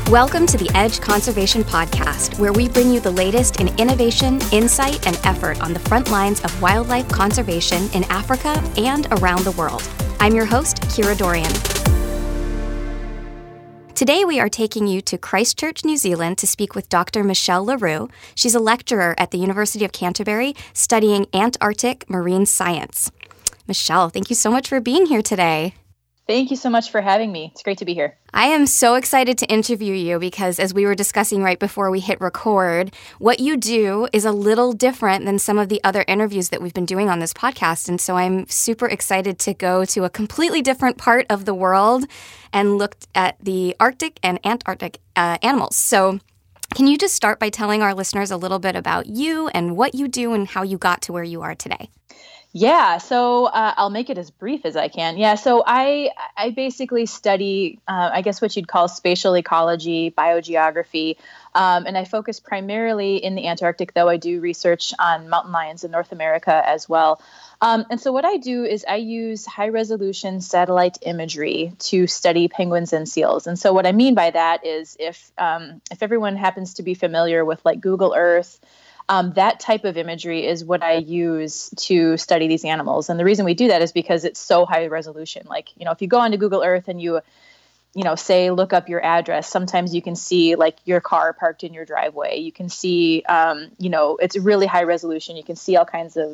Welcome to the Edge Conservation Podcast, where we bring you the latest in innovation, insight, and effort on the front lines of wildlife conservation in Africa and around the world. I'm your host, Kira Dorian. Today, we are taking you to Christchurch, New Zealand to speak with Dr. Michelle LaRue. She's a lecturer at the University of Canterbury studying Antarctic marine science. Michelle, thank you so much for being here today. Thank you so much for having me. It's great to be here. I am so excited to interview you because, as we were discussing right before we hit record, what you do is a little different than some of the other interviews that we've been doing on this podcast. And so I'm super excited to go to a completely different part of the world and look at the Arctic and Antarctic animals. So can you just start by telling our listeners a little bit about you and what you do and how you got to where you are today? Yeah, so I'll make it as brief as I can. Yeah, so I basically study, I guess what you'd call spatial ecology, biogeography, and I focus primarily in the Antarctic, though I do research on mountain lions in North America as well. And so what I do is I use high-resolution satellite imagery to study penguins and seals. And so what I mean by that is if everyone happens to be familiar with like Google Earth, that type of imagery is what I use to study these animals. And the reason we do that is because it's so high resolution. Like, if you go onto Google Earth and you say, look up your address, sometimes you can see like your car parked in your driveway. You can see, it's really high resolution. You can see all kinds of,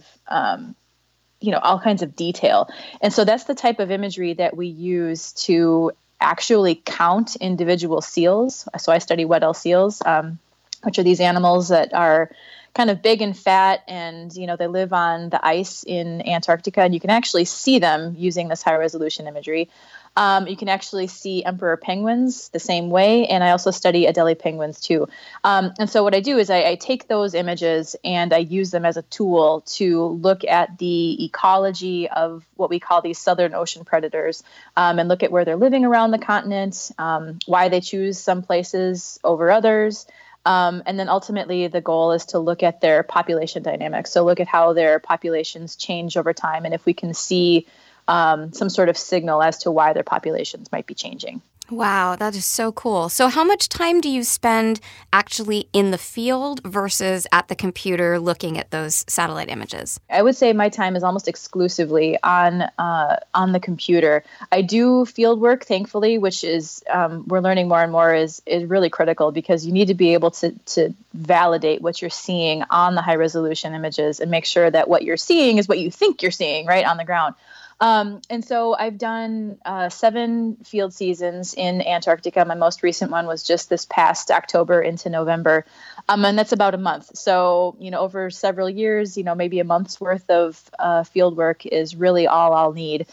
all kinds of detail. And so that's the type of imagery that we use to actually count individual seals. So I study Weddell seals, which are these animals that are kind of big and fat, and they live on the ice in Antarctica, and you can actually see them using this high resolution imagery. You can actually see emperor penguins the same way, and I also study Adelie penguins too. And so what I do is I take those images and I use them as a tool to look at the ecology of what we call these Southern Ocean predators, and look at where they're living around the continent, why they choose some places over others. And then ultimately the goal is to look at their population dynamics. So look at how their populations change over time, and if we can see some sort of signal as to why their populations might be changing. Wow, that is so cool. So how much time do you spend actually in the field versus at the computer looking at those satellite images? I would say my time is almost exclusively on the computer. I do field work, thankfully, which is we're learning more and more is really critical, because you need to be able to validate what you're seeing on the high resolution images and make sure that what you're seeing is what you think you're seeing right on the ground. And so I've done 7 field seasons in Antarctica. My most recent one was just this past October into November. And that's about a month. So, over several years, maybe a month's worth of field work is really all I'll need.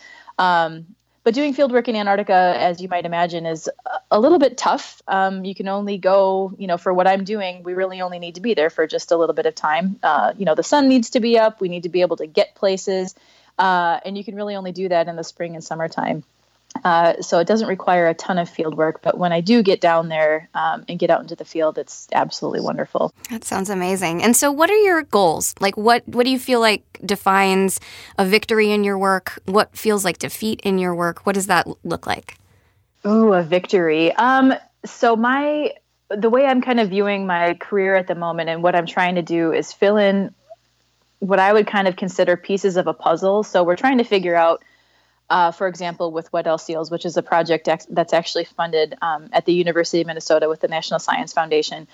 But doing field work in Antarctica, as you might imagine, is a little bit tough. You can only go, for what I'm doing, we really only need to be there for just a little bit of time. The sun needs to be up. We need to be able to get places. And you can really only do that in the spring and summertime. So it doesn't require a ton of field work. But when I do get down there and get out into the field, it's absolutely wonderful. That sounds amazing. And so what are your goals? Like, what do you feel like defines a victory in your work? What feels like defeat in your work? What does that look like? Ooh, a victory. So the way I'm kind of viewing my career at the moment and what I'm trying to do is fill in what I would kind of consider pieces of a puzzle. So we're trying to figure out, for example, with Weddell seals, which is a project that's actually funded at the University of Minnesota with the National Science Foundation.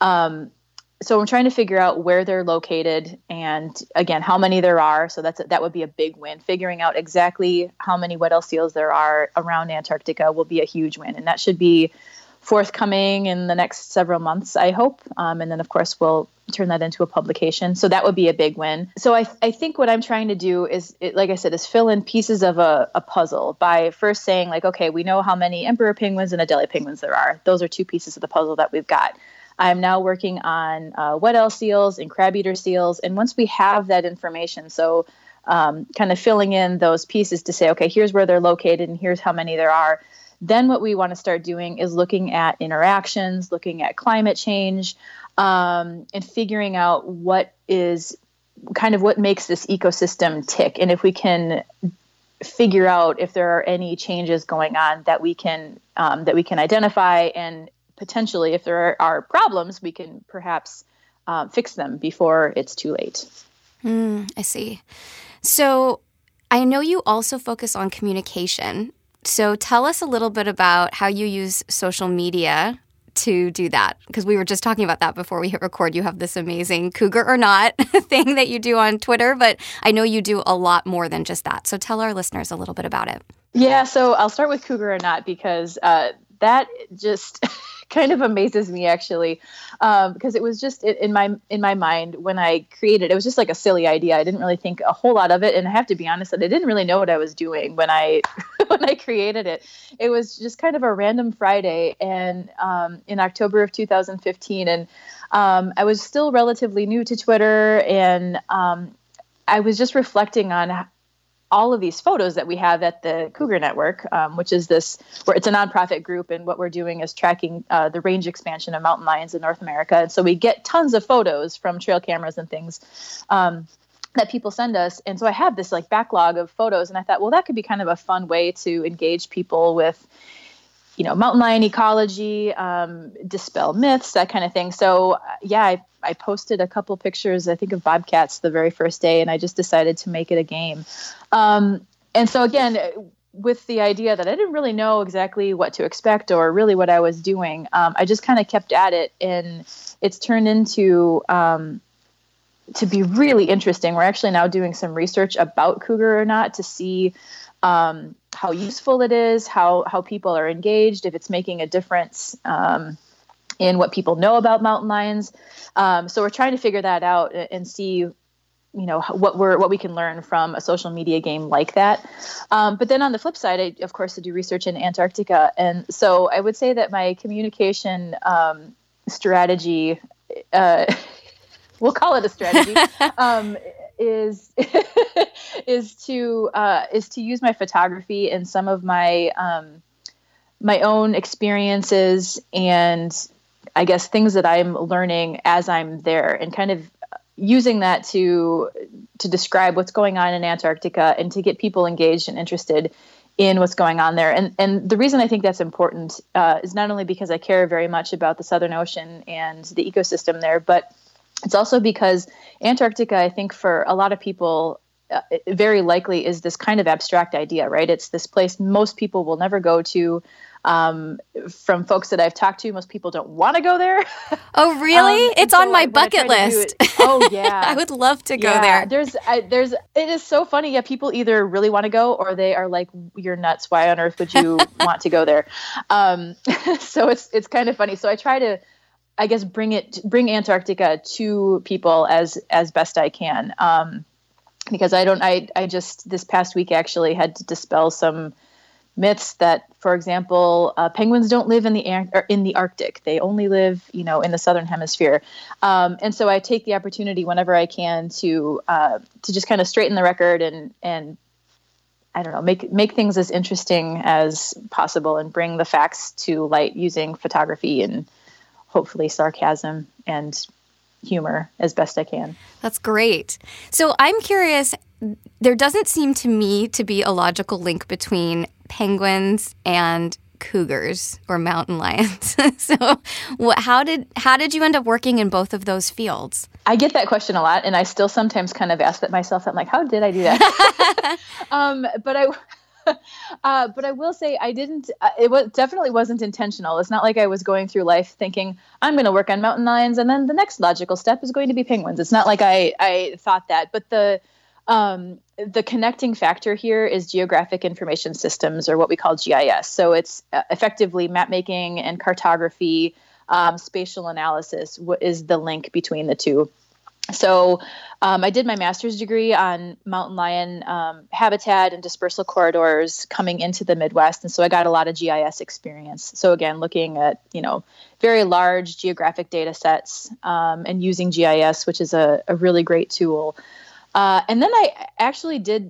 So we're trying to figure out where they're located and, again, how many there are. So that would be a big win. Figuring out exactly how many Weddell seals there are around Antarctica will be a huge win. And that should be forthcoming in the next several months, I hope. And then, of course, we'll turn that into a publication. So that would be a big win. So I think what I'm trying to do is, like I said, is fill in pieces of a puzzle by first saying, like, okay, we know how many emperor penguins and Adelie penguins there are. Those are 2 pieces of the puzzle that we've got. I'm now working on Weddell seals and crab-eater seals. And once we have that information, so kind of filling in those pieces to say, okay, here's where they're located and here's how many there are, then what we want to start doing is looking at interactions, looking at climate change, and figuring out what makes this ecosystem tick. And if we can figure out if there are any changes going on that we can identify and potentially, if there are problems, we can perhaps fix them before it's too late. I see. So I know you also focus on communication. So tell us a little bit about how you use social media to do that, because we were just talking about that before we hit record. You have this amazing Cougar or Not thing that you do on Twitter, but I know you do a lot more than just that. So tell our listeners a little bit about it. Yeah, so I'll start with Cougar or Not because that just kind of amazes me, actually, because it was just in my mind when I created it. It was just like a silly idea. I didn't really think a whole lot of it, and I have to be honest that I didn't really know what I was doing when I when I created it. It was just kind of a random Friday, and in October of 2015, and I was still relatively new to Twitter, and I was just reflecting on all of these photos that we have at the Cougar Network, which is where it's a nonprofit group, and what we're doing is tracking the range expansion of mountain lions in North America. And so we get tons of photos from trail cameras and things that people send us. And so I have this like backlog of photos, and I thought, well, that could be kind of a fun way to engage people with, mountain lion ecology, dispel myths, that kind of thing. So yeah, I posted a couple pictures, I think, of bobcats the very first day, and I just decided to make it a game. And so again, with the idea that I didn't really know exactly what to expect or really what I was doing, I just kind of kept at it, and it's turned into to be really interesting. We're actually now doing some research about Cougar or Not to see how useful it is, how people are engaged, if it's making a difference in what people know about mountain lions. So we're trying to figure that out and see, what we can learn from a social media game like that. But then on the flip side, I, of course, I do research in Antarctica. And so I would say that my communication strategy, we'll call it a strategy, is to use my photography and some of my my own experiences and I guess things that I'm learning as I'm there, and kind of using that to describe what's going on in Antarctica and to get people engaged and interested in what's going on there. And the reason I think that's important is not only because I care very much about the Southern Ocean and the ecosystem there, but it's also because Antarctica, I think for a lot of people, very likely is this kind of abstract idea, right? It's this place most people will never go to. From folks that I've talked to, most people don't want to go there. Oh, really? It's on my bucket list. Oh, yeah. I would love to go there. It is so funny. Yeah, people either really want to go or they are like, "You're nuts. Why on earth would you want to go there?" So it's kind of funny. So I try to, I guess, bring Antarctica to people as best I can. Because I just this past week actually had to dispel some myths that, for example, penguins don't live in the Arctic. They only live, in the Southern Hemisphere. And so I take the opportunity whenever I can to just kind of straighten the record and I don't know, make things as interesting as possible and bring the facts to light using photography and hopefully sarcasm and humor as best I can. That's great. So I'm curious, there doesn't seem to me to be a logical link between penguins and cougars or mountain lions. So how did you end up working in both of those fields? I get that question a lot, and I still sometimes kind of ask that myself. I'm like, how did I do that? But I will say I didn't. Definitely wasn't intentional. It's not like I was going through life thinking I'm going to work on mountain lions, and then the next logical step is going to be penguins. It's not like I thought that. But the connecting factor here is geographic information systems, or what we call GIS. So it's effectively map making and cartography, spatial analysis is the link between the two. So I did my master's degree on mountain lion habitat and dispersal corridors coming into the Midwest. And so I got a lot of GIS experience. So again, looking at, very large geographic data sets and using GIS, which is a really great tool. And then I actually did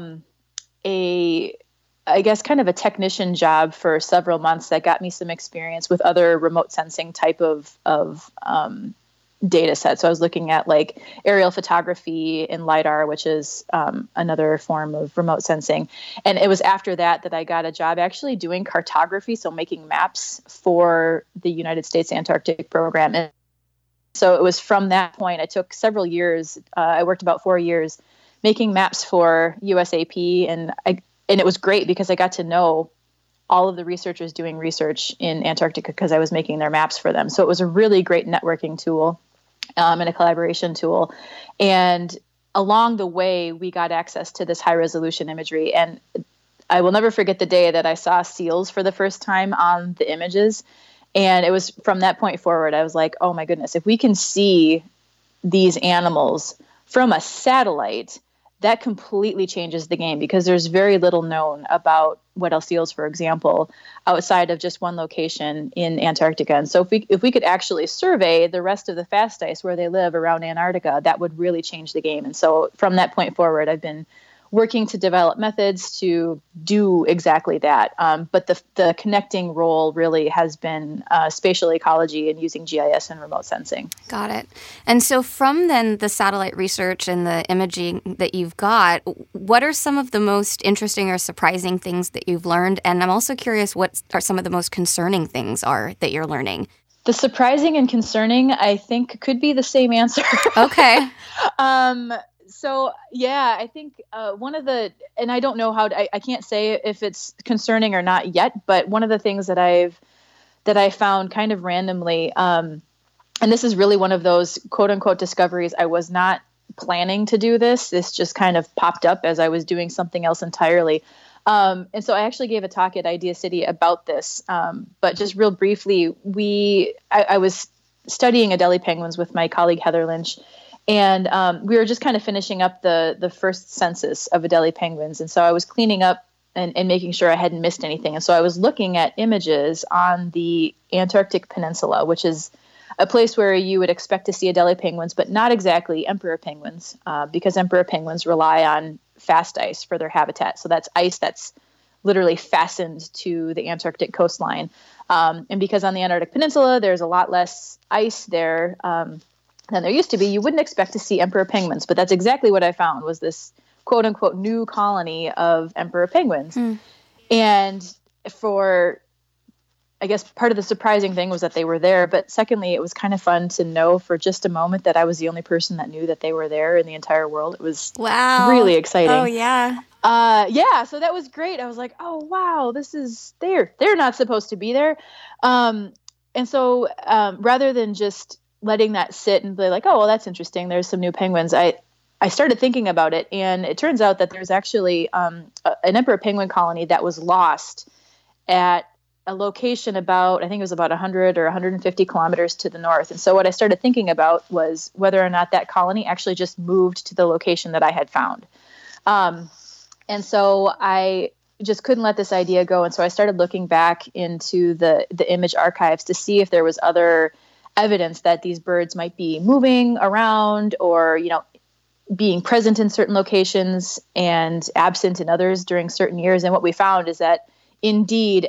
I guess kind of a technician job for several months that got me some experience with other remote sensing type of data set. So I was looking at like aerial photography and LiDAR, which is another form of remote sensing. And it was after that I got a job actually doing cartography, so making maps for the United States Antarctic program. And so it was from that point, I took several years. I worked about 4 years making maps for USAP, and it was great because I got to know all of the researchers doing research in Antarctica because I was making their maps for them. So it was a really great networking tool and a collaboration tool. And along the way, we got access to this high resolution imagery. And I will never forget the day that I saw seals for the first time on the images. And it was from that point forward, I was like, oh my goodness, if we can see these animals from a satellite, that completely changes the game because there's very little known about Weddell seals, for example, outside of just one location in Antarctica. And so if we could actually survey the rest of the fast ice where they live around Antarctica, that would really change the game. And so from that point forward, I've been working to develop methods to do exactly that. But the connecting role really has been spatial ecology and using GIS and remote sensing. Got it. And so from then the satellite research and the imaging that you've got, what are some of the most interesting or surprising things that you've learned? And I'm also curious what are some of the most concerning things are that you're learning? The surprising and concerning, I think, could be the same answer. Okay. So, yeah, I think one of the, and I don't know I can't say if it's concerning or not yet, but one of the things that I found kind of randomly, and this is really one of those quote unquote discoveries. I was not planning to do this. This just kind of popped up as I was doing something else entirely. And so I actually gave a talk at Idea City about this. But just real briefly, I was studying Adelie penguins with my colleague Heather Lynch. And we were just kind of finishing up the first census of Adelie penguins. And so I was cleaning up and making sure I hadn't missed anything. And so I was looking at images on the Antarctic Peninsula, which is a place where you would expect to see Adelie penguins, but not exactly emperor penguins, because emperor penguins rely on fast ice for their habitat. So that's ice that's literally fastened to the Antarctic coastline. And because on the Antarctic Peninsula, there's a lot less ice there than there used to be, you wouldn't expect to see emperor penguins. But that's exactly what I found was this quote unquote new colony of emperor penguins. And for, I guess part of the surprising thing was that they were there. But secondly, it was kind of fun to know for just a moment that I was the only person that knew that they were there in the entire world. It was really exciting. Oh, yeah. Yeah, so that was great. I was like, oh, wow, they're not supposed to be there. And so rather than just letting that sit and be like, oh, well, that's interesting, there's some new penguins, I started thinking about it. And it turns out that there's actually an emperor penguin colony that was lost at a location about, I think it was about 100 or 150 kilometers to the north. And so what I started thinking about was whether or not that colony actually just moved to the location that I had found. And so I just couldn't let this idea go. And so I started looking back into the image archives to see if there was other evidence that these birds might be moving around or, being present in certain locations and absent in others during certain years. And what we found is that indeed,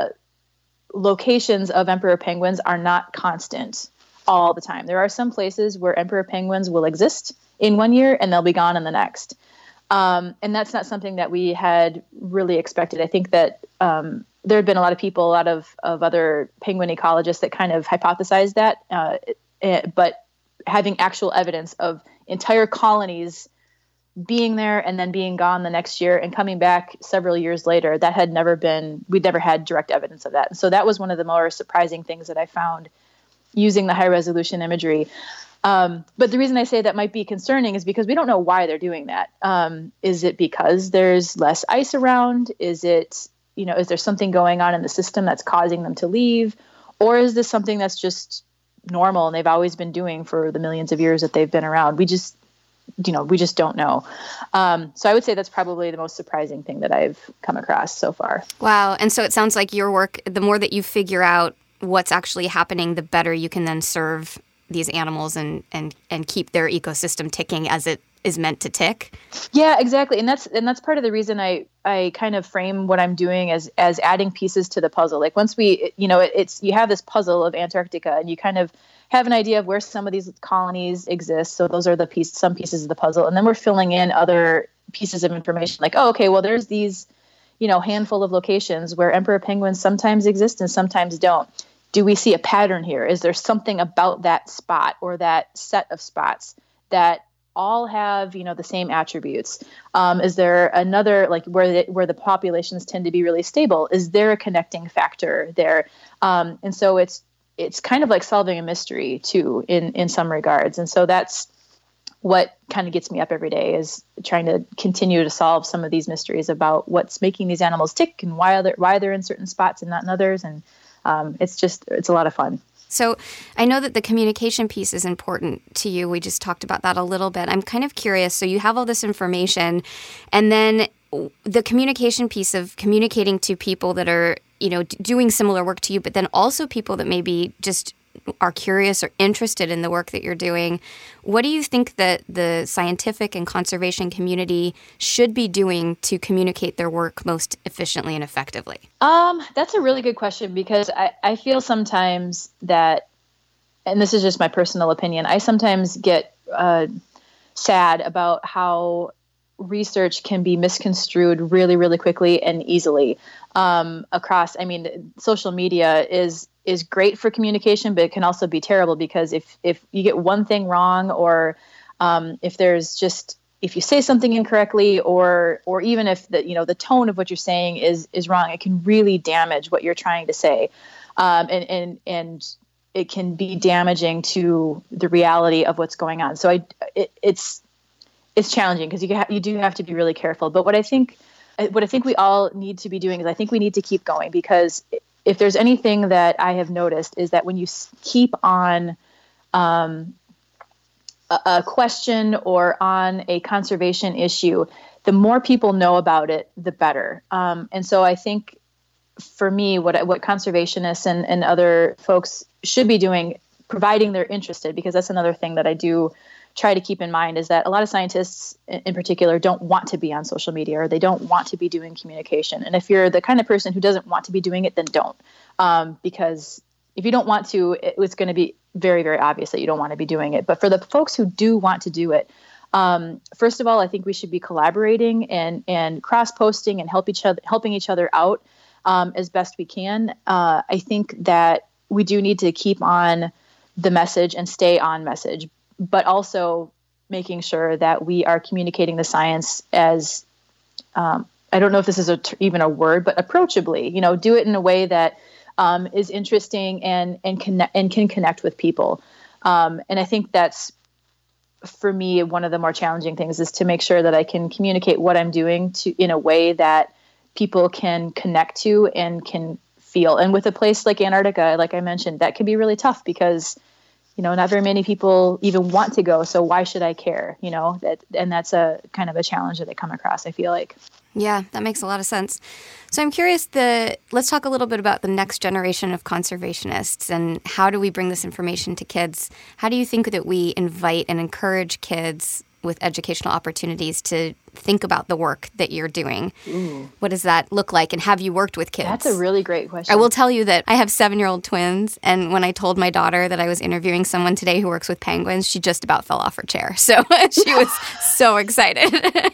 locations of emperor penguins are not constant all the time. There are some places where emperor penguins will exist in one year and they'll be gone in the next. And that's not something that we had really expected. I think that there had been a lot of people, a lot of other penguin ecologists that kind of hypothesized that, but having actual evidence of entire colonies being there and then being gone the next year and coming back several years later, that had we'd never had direct evidence of that. And so that was one of the more surprising things that I found using the high resolution imagery. But the reason I say that might be concerning is because we don't know why they're doing that. Is it because there's less ice around? Is it, is there something going on in the system that's causing them to leave? Or is this something that's just normal and they've always been doing for the millions of years that they've been around? We just don't know. So I would say that's probably the most surprising thing that I've come across so far. Wow. And so it sounds like your work, the more that you figure out what's actually happening, the better you can then serve these animals and keep their ecosystem ticking as it is meant to tick. Yeah, exactly. And that's part of the reason I kind of frame what I'm doing as adding pieces to the puzzle. Like once we, it's you have this puzzle of Antarctica, and you kind of have an idea of where some of these colonies exist. So those are some pieces of the puzzle. And then we're filling in other pieces of information like, oh, okay, well, there's these, handful of locations where emperor penguins sometimes exist and sometimes don't. Do we see a pattern here? Is there something about that spot or that set of spots that all have, the same attributes? Is there another, like where the populations tend to be really stable? Is there a connecting factor there? And so it's kind of like solving a mystery too, in some regards. And so that's what kind of gets me up every day, is trying to continue to solve some of these mysteries about what's making these animals tick and why they're in certain spots and not in others. And it's a lot of fun. So I know that the communication piece is important to you. We just talked about that a little bit. I'm kind of curious. So you have all this information, and then the communication piece of communicating to people that are, doing similar work to you, but then also people that maybe just are curious or interested in the work that you're doing. What do you think that the scientific and conservation community should be doing to communicate their work most efficiently and effectively? That's a really good question, because I feel sometimes that, and this is just my personal opinion, I sometimes get sad about how research can be misconstrued really, really quickly and easily across. I mean, social media is great for communication, but it can also be terrible, because if you get one thing wrong, or if you say something incorrectly, or even if the tone of what you're saying is wrong, it can really damage what you're trying to say, and it can be damaging to the reality of what's going on. So it's challenging, because you do have to be really careful. But what I think we all need to be doing is, I think we need to keep going, because if there's anything that I have noticed, is that when you keep on a question or on a conservation issue, the more people know about it, the better. And so I think for me, what conservationists and other folks should be doing, providing they're interested, because that's another thing that I do try to keep in mind, is that a lot of scientists in particular don't want to be on social media, or they don't want to be doing communication. And if you're the kind of person who doesn't want to be doing it, then don't. Because if you don't want to, it's going to be very, very obvious that you don't want to be doing it. But for the folks who do want to do it, first of all, I think we should be collaborating and cross-posting and helping each other out as best we can. I think that we do need to keep on the message and stay on message, but also making sure that we are communicating the science as, I don't know if this is even a word, but approachably, do it in a way that is interesting and can connect with people. And I think that's, for me, one of the more challenging things, is to make sure that I can communicate what I'm doing in a way that people can connect to and can feel. And with a place like Antarctica, like I mentioned, that can be really tough, because not very many people even want to go. So why should I care? And that's a kind of a challenge that I come across, I feel like. Yeah, that makes a lot of sense. So I'm curious, let's talk a little bit about the next generation of conservationists, and how do we bring this information to kids? How do you think that we invite and encourage kids with educational opportunities to think about the work that you're doing? Ooh. What does that look like? And have you worked with kids? That's a really great question. I will tell you that I have 7-year-old twins, and when I told my daughter that I was interviewing someone today who works with penguins, she just about fell off her chair. So she was so excited.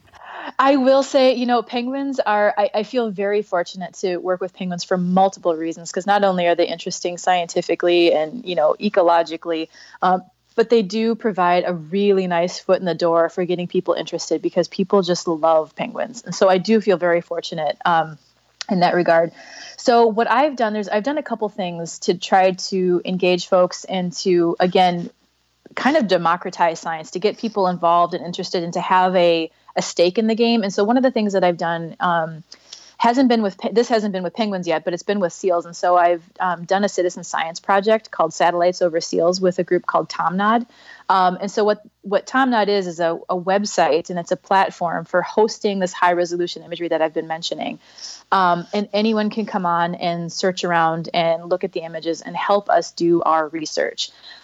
I will say, penguins are, I feel very fortunate to work with penguins for multiple reasons, because not only are they interesting scientifically and, ecologically, but they do provide a really nice foot in the door for getting people interested, because people just love penguins. And so I do feel very fortunate in that regard. So what I've done a couple things to try to engage folks and to, again, kind of democratize science, to get people involved and interested, and to have a stake in the game. And so one of the things that I've done hasn't been with penguins yet, but it's been with seals. And so I've done a citizen science project called Satellites Over Seals with a group called TomNod. And so what TomNod is a website, and it's a platform for hosting this high resolution imagery that I've been mentioning. And anyone can come on and search around and look at the images and help us do our research.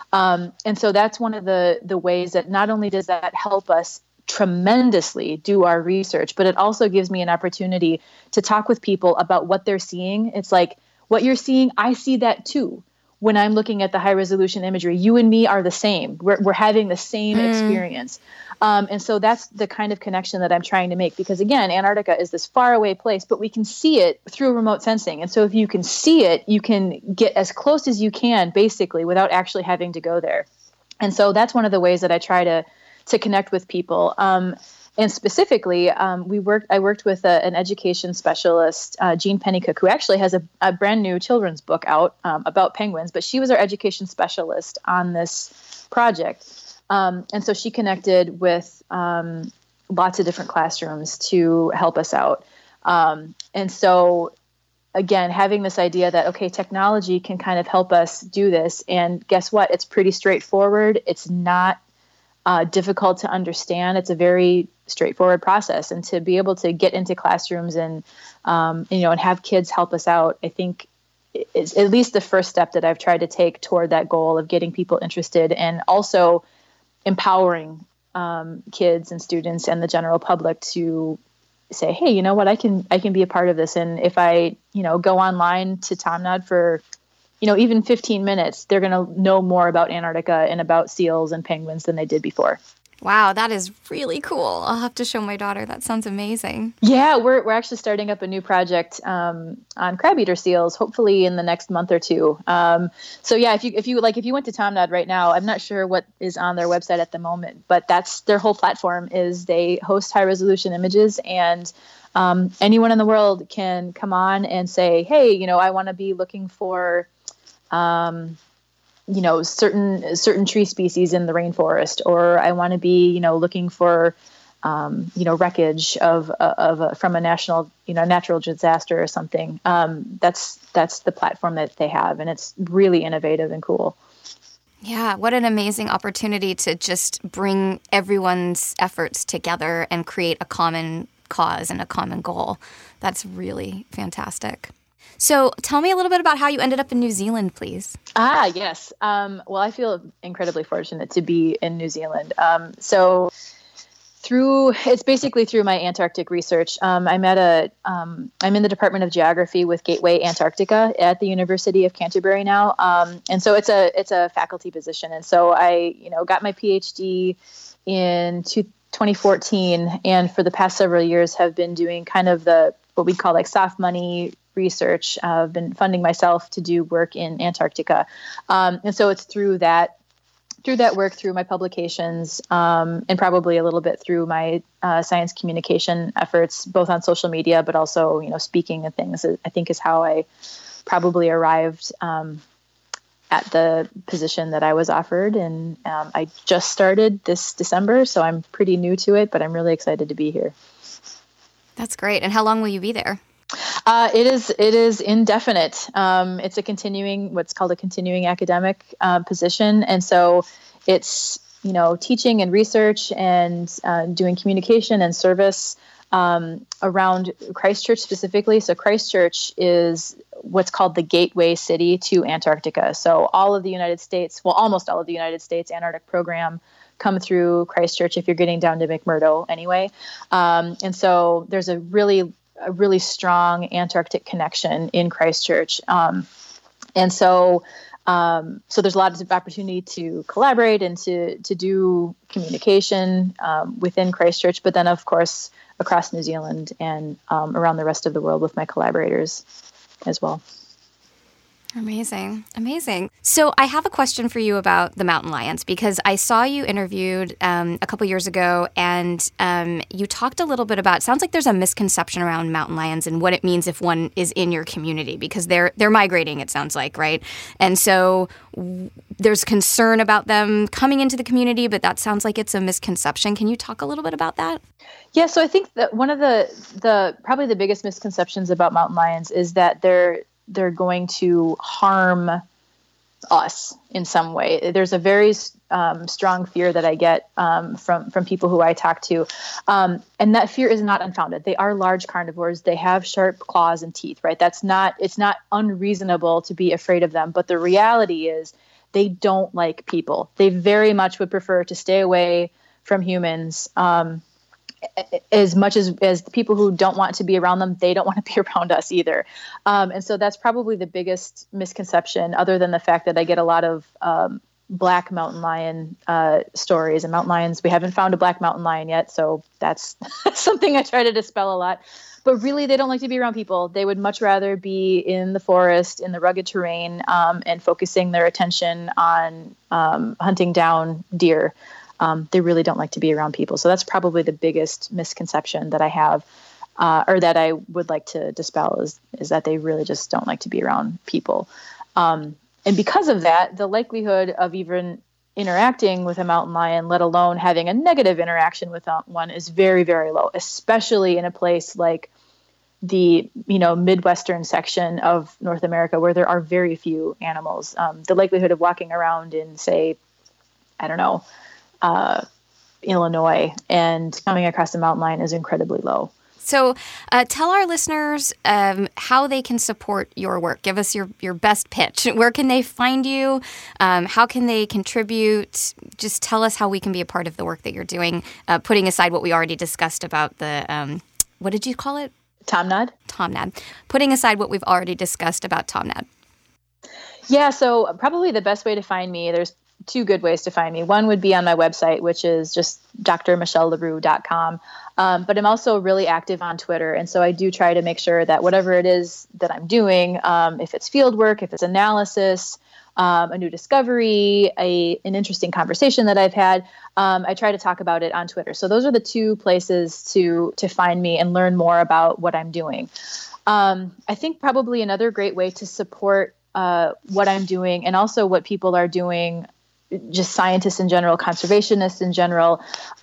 And so that's one of the ways that not only does that help us tremendously do our research, but it also gives me an opportunity to talk with people about what they're seeing. It's like, what you're seeing, I see that too. When I'm looking at the high resolution imagery, you and me are the same. We're having the same experience. And so that's the kind of connection that I'm trying to make, because again, Antarctica is this far away place, but we can see it through remote sensing. And so if you can see it, you can get as close as you can, basically, without actually having to go there. And so that's one of the ways that I try to connect with people. And specifically, I worked with an education specialist, Jean Pennycook, who actually has a brand new children's book out about penguins, but she was our education specialist on this project. And so she connected with lots of different classrooms to help us out. And so, again, having this idea that, okay, technology can kind of help us do this. And guess what? It's pretty straightforward. It's not difficult to understand. It's a very straightforward process. And to be able to get into classrooms and have kids help us out, I think is at least the first step that I've tried to take toward that goal of getting people interested and also empowering kids and students and the general public to say, hey, you know what, I can be a part of this. And if I, go online to TomNod for, even 15 minutes, they're going to know more about Antarctica and about seals and penguins than they did before. Wow, that is really cool. I'll have to show my daughter. That sounds amazing. Yeah, we're actually starting up a new project on crab eater seals, hopefully in the next month or two. So yeah, if you went to TomNod right now, I'm not sure what is on their website at the moment, but that's their whole platform. Is they host high resolution images, and anyone in the world can come on and say, hey, I want to be looking for certain tree species in the rainforest, or I want to be, looking for, wreckage from a natural disaster or something. That's the platform that they have, and it's really innovative and cool. Yeah, what an amazing opportunity to just bring everyone's efforts together and create a common cause and a common goal. That's really fantastic. So tell me a little bit about how you ended up in New Zealand, please. Yes. Well, I feel incredibly fortunate to be in New Zealand. It's basically through my Antarctic research. I'm in the Department of Geography with Gateway Antarctica at the University of Canterbury now. And so it's a faculty position. And so I, got my PhD in 2014, and for the past several years have been doing kind of what we call like soft money research. I've been funding myself to do work in Antarctica. And so it's through that work, through my publications, and probably a little bit through my science communication efforts, both on social media, but also, speaking and things, I think is how I probably arrived at the position that I was offered. And I just started this December, so I'm pretty new to it, but I'm really excited to be here. That's great. And how long will you be there? It is indefinite. It's what's called a continuing academic position. And so it's, teaching and research and doing communication and service around Christchurch specifically. So Christchurch is what's called the gateway city to Antarctica. So almost all of the United States Antarctic program come through Christchurch if you're getting down to McMurdo anyway. And so there's a really strong Antarctic connection in Christchurch. And so there's a lot of opportunity to collaborate and to do communication within Christchurch, but then of course across New Zealand and around the rest of the world with my collaborators as well. Amazing. So I have a question for you about the mountain lions, because I saw you interviewed a couple years ago, and you talked a little bit about, it sounds like there's a misconception around mountain lions and what it means if one is in your community, because they're migrating, it sounds like, right? And so there's concern about them coming into the community, but that sounds like it's a misconception. Can you talk a little bit about that? Yeah, so I think that one of the probably the biggest misconceptions about mountain lions is that they're going to harm us in some way. There's a very strong fear that I get from people who I talk to. And that fear is not unfounded. They are large carnivores. They have sharp claws and teeth, right? It's not unreasonable to be afraid of them. But the reality is they don't like people. They very much would prefer to stay away from humans. As much as the people who don't want to be around them, they don't want to be around us either. And so that's probably the biggest misconception, other than the fact that I get a lot of black mountain lion stories. And mountain lions, we haven't found a black mountain lion yet, so that's something I try to dispel a lot. But really, they don't like to be around people. They would much rather be in the forest, in the rugged terrain, and focusing their attention on hunting down deer. They really don't like to be around people. So that's probably the biggest misconception that I have, or that I would like to dispel, is that they really just don't like to be around people. And because of that, the likelihood of even interacting with a mountain lion, let alone having a negative interaction with one, is very, very low, especially in a place like the Midwestern section of North America, where there are very few animals. The likelihood of walking around in, say, I don't know, Illinois and coming across a mountain lion is incredibly low. So tell our listeners how they can support your work. Give us your best pitch. Where can they find you? How can they contribute? Just tell us how we can be a part of the work that you're doing, putting aside what we already discussed about the, what did you call it? TOMNAD. TOMNAD. Putting aside what we've already discussed about TOMNAD. Yeah, so probably the best way to find me, there's two good ways to find me. One would be on my website, which is just drmichelleLaRue.com. But I'm also really active on Twitter. And so I do try to make sure that whatever it is that I'm doing, if it's field work, if it's analysis, a new discovery, an interesting conversation that I've had, I try to talk about it on Twitter. So those are the two places to find me and learn more about what I'm doing. I think probably another great way to support what I'm doing, and also what people are doing, just scientists in general, conservationists in general,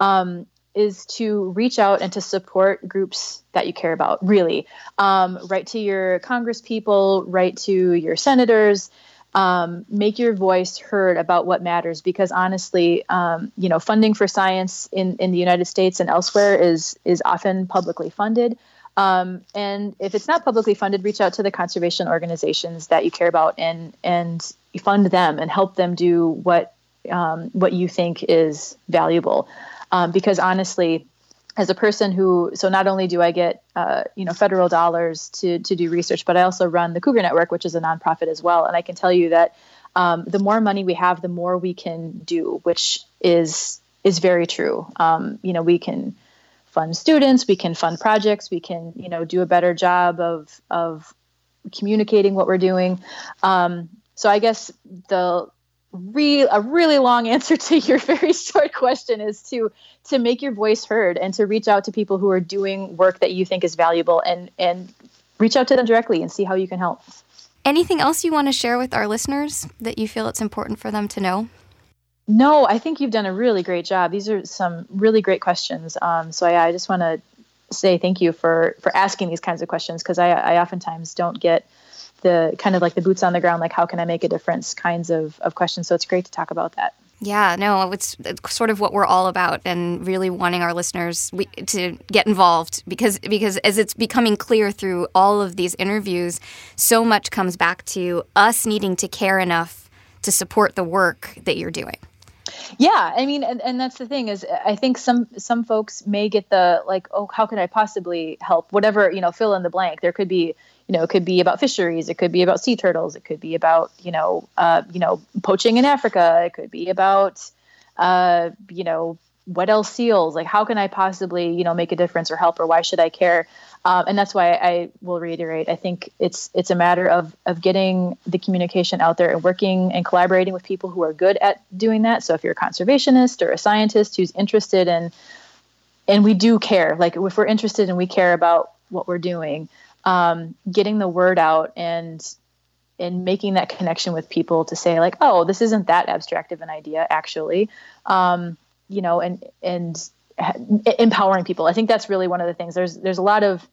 is to reach out and to support groups that you care about, really. Write to your Congress people, write to your senators, make your voice heard about what matters, because honestly, funding for science in the United States and elsewhere is often publicly funded. And if it's not publicly funded, reach out to the conservation organizations that you care about and fund them and help them do what you think is valuable. Because honestly, as a person so not only do I get, federal dollars to do research, but I also run the Cougar Network, which is a nonprofit as well. And I can tell you that the more money we have, the more we can do, which is very true. We can fund students, we can fund projects, we can, do a better job of communicating what we're doing. So I guess a really long answer to your very short question is to make your voice heard and to reach out to people who are doing work that you think is valuable, and reach out to them directly and see how you can help. Anything else you want to share with our listeners that you feel it's important for them to know? No, I think you've done a really great job. These are some really great questions. So I just want to say thank you for asking these kinds of questions, because I oftentimes don't get the kind of like the boots on the ground, like how can I make a difference kinds of questions. So it's great to talk about that. Yeah, no, it's sort of what we're all about, and really wanting our listeners to get involved, because as it's becoming clear through all of these interviews, so much comes back to us needing to care enough to support the work that you're doing. Yeah, I mean, and that's the thing is, I think some folks may get the like, oh, how could I possibly help? Whatever, fill in the blank. There could be, it could be about fisheries. It could be about sea turtles. It could be about, poaching in Africa. It could be about, what else, seals? Like, how can I possibly, make a difference or help, or why should I care? And that's why I will reiterate, I think it's a matter of getting the communication out there and working and collaborating with people who are good at doing that. So if you're a conservationist or a scientist who's interested in, and we do care, like if we're interested and we care about what we're doing, getting the word out and making that connection with people to say like, oh, this isn't that abstract of an idea, actually, and empowering people. I think that's really one of the things. There's a lot of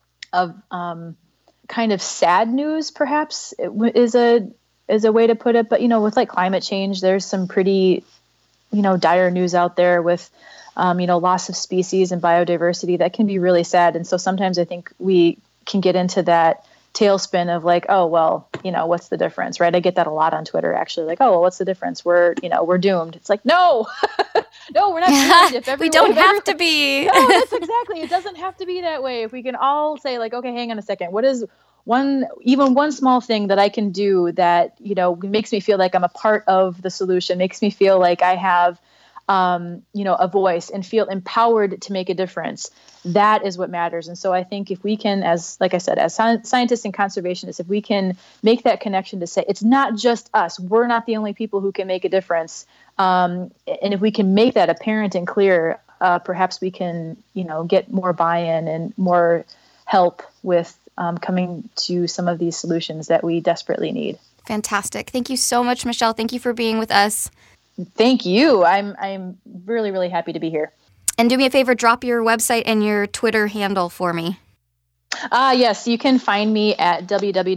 kind of sad news, perhaps is a way to put it. But, with like climate change, there's some pretty, dire news out there with, loss of species and biodiversity that can be really sad. And so sometimes I think we can get into that tailspin of like, oh, well, what's the difference, right? I get that a lot on Twitter, actually, like, oh, well, what's the difference? We're doomed. It's like, no, no, we're not doomed. We don't have to be. No, that's exactly. It doesn't have to be that way. If we can all say like, okay, hang on a second. What is one small thing that I can do that, makes me feel like I'm a part of the solution, makes me feel like I have, a voice and feel empowered to make a difference. That is what matters. And so I think if we can, like I said, as scientists and conservationists, if we can make that connection to say, it's not just us, we're not the only people who can make a difference. And if we can make that apparent and clear, perhaps we can, get more buy-in and more help with coming to some of these solutions that we desperately need. Fantastic. Thank you so much, Michelle. Thank you for being with us. Thank you. I'm really, really happy to be here. And do me a favor, drop your website and your Twitter handle for me. Yes, you can find me at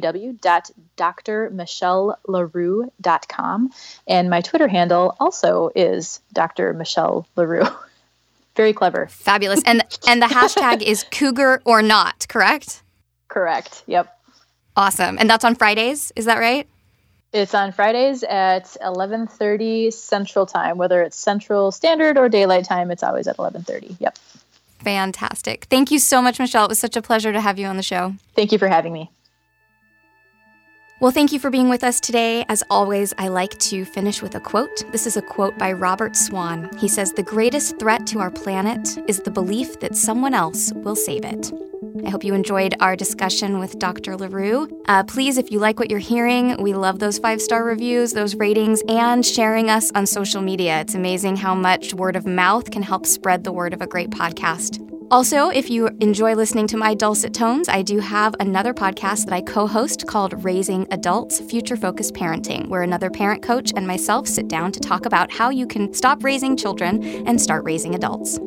www.drmichellelarue.com. And my Twitter handle also is Dr. Michelle Larue. Very clever. Fabulous. And the hashtag is Cougar or Not, correct? Correct. Yep. Awesome. And that's on Fridays, is that right? It's on Fridays at 11:30 Central Time. Whether it's Central Standard or Daylight Time, it's always at 11:30. Yep. Fantastic. Thank you so much, Michelle. It was such a pleasure to have you on the show. Thank you for having me. Well, thank you for being with us today. As always, I like to finish with a quote. This is a quote by Robert Swan. He says, "The greatest threat to our planet is the belief that someone else will save it." I hope you enjoyed our discussion with Dr. Larue. Please, if you like what you're hearing, we love those 5-star reviews, those ratings, and sharing us on social media. It's amazing how much word of mouth can help spread the word of a great podcast. Also, if you enjoy listening to my dulcet tones, I do have another podcast that I co-host called Raising Adults, Future-Focused Parenting, where another parent coach and myself sit down to talk about how you can stop raising children and start raising adults.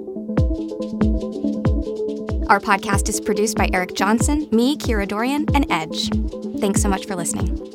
Our podcast is produced by Eric Johnson, me, Kira Dorian, and Edge. Thanks so much for listening.